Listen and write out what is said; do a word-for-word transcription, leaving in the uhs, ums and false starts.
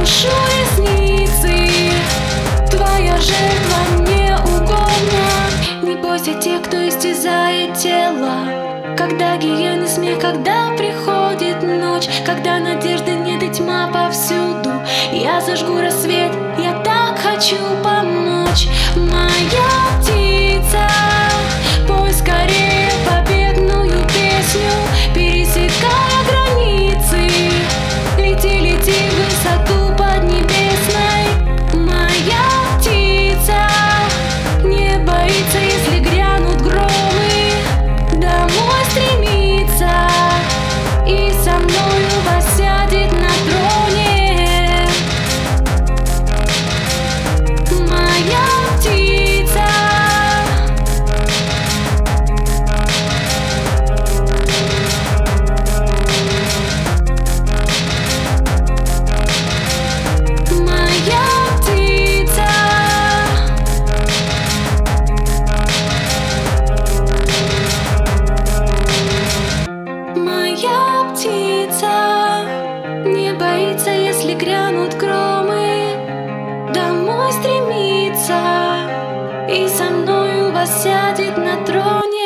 опушу ресницы, твоя жертва мне угодна. Не бойся тех, кто истязает тело, когда гиены смех, когда приходит ночь, когда надежды нет и тьма повсюду. Я зажгу рассвет, я так хочу помочь. Моя птица, пой скорее победную песню, пересекая границы. Лети, лети в высоту поднебесной. Моя птица не боится, если грянут громы, домой стремится и со мною воссядет на троне. Моя птица, моя птица, моя птица не боится, если грянут громы, домой стремится и со мною воссядет на троне.